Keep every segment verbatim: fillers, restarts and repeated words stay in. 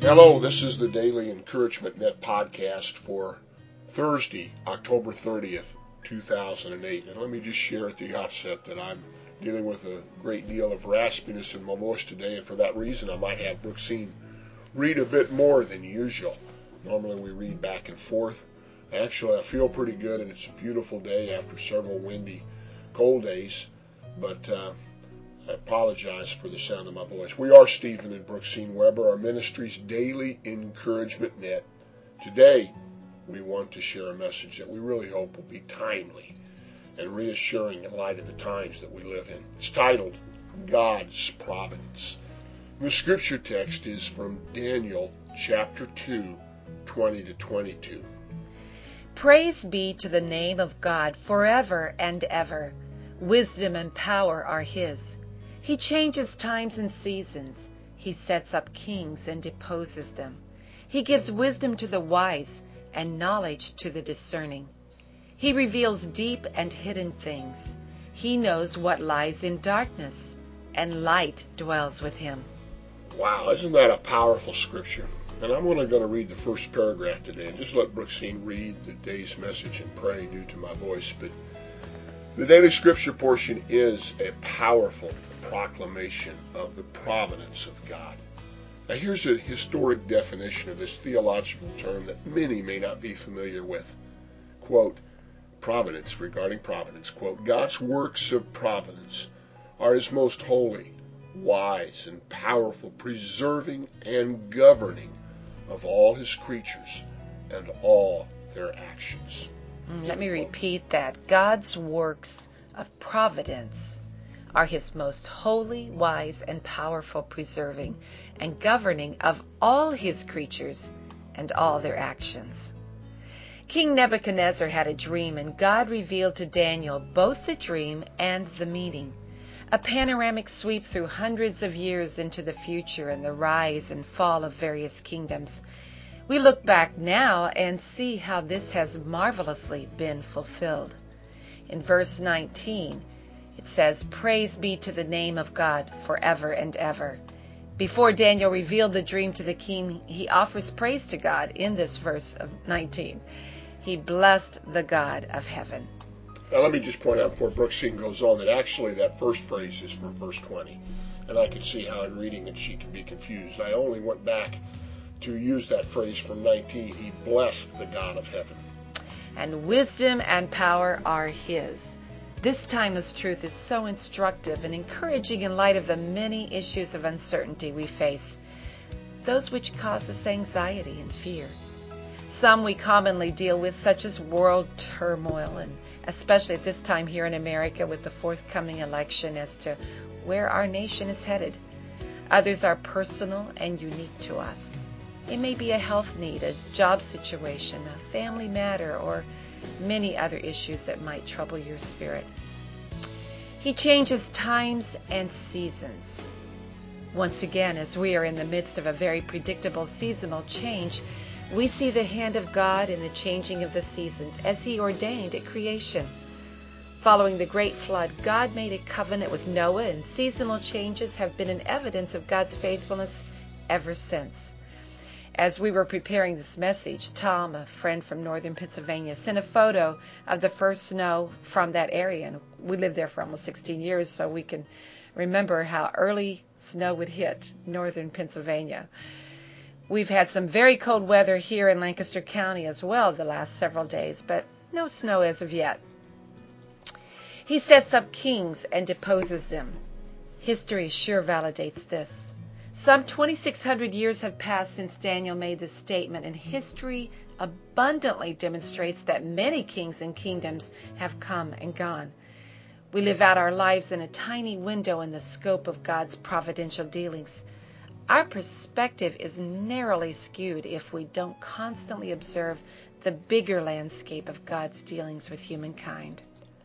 Hello, this is the Daily Encouragement Net podcast for Thursday, October thirtieth, two thousand eight. And let me just share at the outset that I'm dealing with a great deal of raspiness in my voice today, and for that reason I might have Brooksine read a bit more than usual. Normally we read back and forth. Actually, I feel pretty good, and it's a beautiful day after several windy, cold days, but uh, I apologize for the sound of my voice. We are Stephen and Brooksine Weber, our ministry's Daily Encouragement Net. Today, we want to share a message that we really hope will be timely and reassuring in light of the times that we live in. It's titled, God's Providence. The scripture text is from Daniel chapter two, twenty to twenty-two. Praise be to the name of God forever and ever. Wisdom and power are His. He changes times and seasons. He sets up kings and deposes them. He gives wisdom to the wise and knowledge to the discerning. He reveals deep and hidden things. He knows what lies in darkness, and light dwells with Him. Wow, isn't that a powerful scripture? And I'm only going to read the first paragraph today and just let Brooksine read the day's message and pray due to my voice. But the daily scripture portion is a powerful proclamation of the providence of God. Now here's a historic definition of this theological term that many may not be familiar with. Quote, providence, regarding providence, quote, God's works of providence are His most holy, wise, and powerful, preserving and governing of all His creatures and all their actions. Let me repeat that. God's works of providence are His most holy, wise, and powerful, preserving and governing of all His creatures and all their actions. King Nebuchadnezzar had a dream, and God revealed to Daniel both the dream and the meaning. A panoramic sweep through hundreds of years into the future and the rise and fall of various kingdoms. We look back now and see how this has marvelously been fulfilled. In verse nineteen, it says, Praise be to the name of God forever and ever. Before Daniel revealed the dream to the king, he offers praise to God in this verse of nineteen. He blessed the God of heaven. Now let me just point out before Brooksine goes on that actually that first phrase is from verse twenty. And I could see how in reading it she could be confused. I only went back to use that phrase from nineteen. He blessed the God of heaven. And wisdom and power are His. This timeless truth is so instructive and encouraging in light of the many issues of uncertainty we face, those which cause us anxiety and fear. Some we commonly deal with, such as world turmoil, and especially at this time here in America with the forthcoming election as to where our nation is headed. Others are personal and unique to us. It may be a health need, a job situation, a family matter, or many other issues that might trouble your spirit. He changes times and seasons. Once again, as we are in the midst of a very predictable seasonal change, we see the hand of God in the changing of the seasons as He ordained at creation. Following the great flood, God made a covenant with Noah, and seasonal changes have been an evidence of God's faithfulness ever since. As we were preparing this message, Tom, a friend from northern Pennsylvania, sent a photo of the first snow from that area. And we lived there for almost sixteen years, so we can remember how early snow would hit northern Pennsylvania. We've had some very cold weather here in Lancaster County as well the last several days, but no snow as of yet. He sets up kings and deposes them. History sure validates this. Some twenty-six hundred years have passed since Daniel made this statement, and history abundantly demonstrates that many kings and kingdoms have come and gone. We live out our lives in a tiny window in the scope of God's providential dealings. Our perspective is narrowly skewed if we don't constantly observe the bigger landscape of God's dealings with humankind.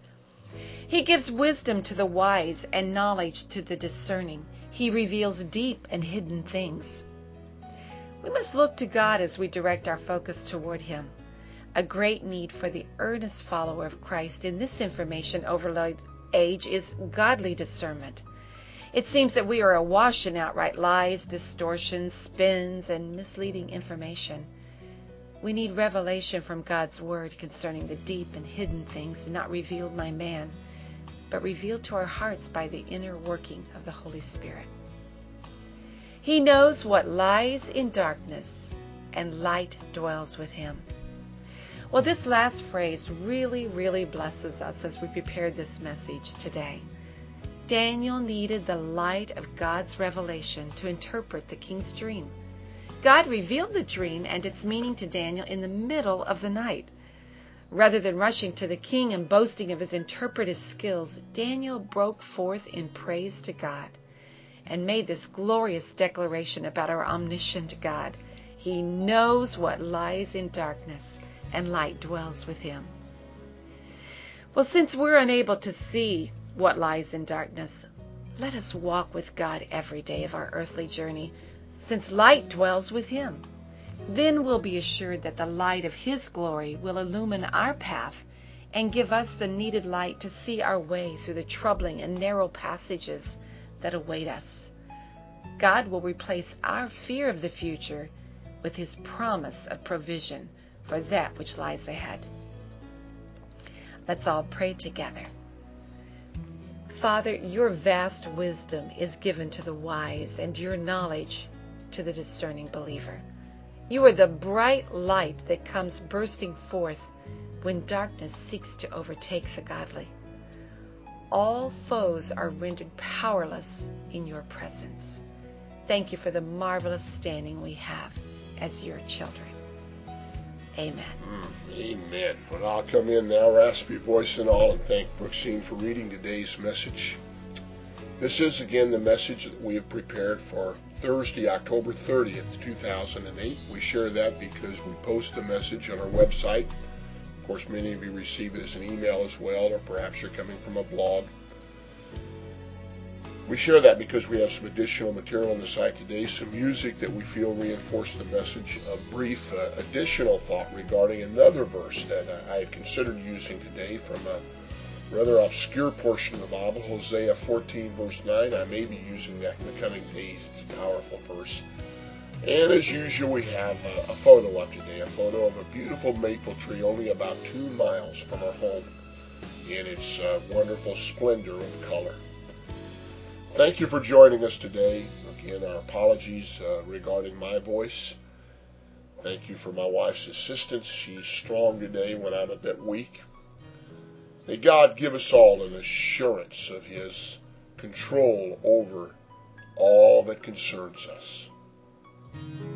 He gives wisdom to the wise and knowledge to the discerning. He reveals deep and hidden things. We must look to God as we direct our focus toward Him. A great need for the earnest follower of Christ in this information overload age is godly discernment. It seems that we are awash in outright lies, distortions, spins, and misleading information. We need revelation from God's Word concerning the deep and hidden things not revealed by man, but revealed to our hearts by the inner working of the Holy Spirit. He knows what lies in darkness, and light dwells with him. Well, this last phrase really, really blesses us as we prepared this message today. Daniel needed the light of God's revelation to interpret the king's dream. God revealed the dream and its meaning to Daniel in the middle of the night. Rather than rushing to the king and boasting of his interpretive skills, Daniel broke forth in praise to God and made this glorious declaration about our omniscient God. He knows what lies in darkness, and light dwells with him. Well, since we're unable to see what lies in darkness, let us walk with God every day of our earthly journey, since light dwells with him. Then we'll be assured that the light of his glory will illumine our path and give us the needed light to see our way through the troubling and narrow passages that await us. God will replace our fear of the future with his promise of provision for that which lies ahead. Let's all pray together. Father, your vast wisdom is given to the wise, and your knowledge to the discerning believer. You are the bright light that comes bursting forth when darkness seeks to overtake the godly. All foes are rendered powerless in your presence. Thank you for the marvelous standing we have as your children. Amen. Mm, amen. Well, I'll come in now, raspy voice and all, and thank Brooksine for reading today's message. This is again the message that we have prepared for Thursday, October thirtieth, two thousand eight. We share that because we post the message on our website. Of course, many of you receive it as an email as well, or perhaps you're coming from a blog. We share that because we have some additional material on the site today, some music that we feel reinforced the message, a brief uh, additional thought regarding another verse that uh, I had considered using today from a rather obscure portion of the Bible, Hosea fourteen, verse nine. I may be using that in the coming days. It's a powerful verse. And as usual, we have a, a photo up today, a photo of a beautiful maple tree only about two miles from our home in its uh, wonderful splendor of color. Thank you for joining us today. Again, our apologies uh, regarding my voice. Thank you for my wife's assistance. She's strong today when I'm a bit weak. May God give us all an assurance of his control over all that concerns us.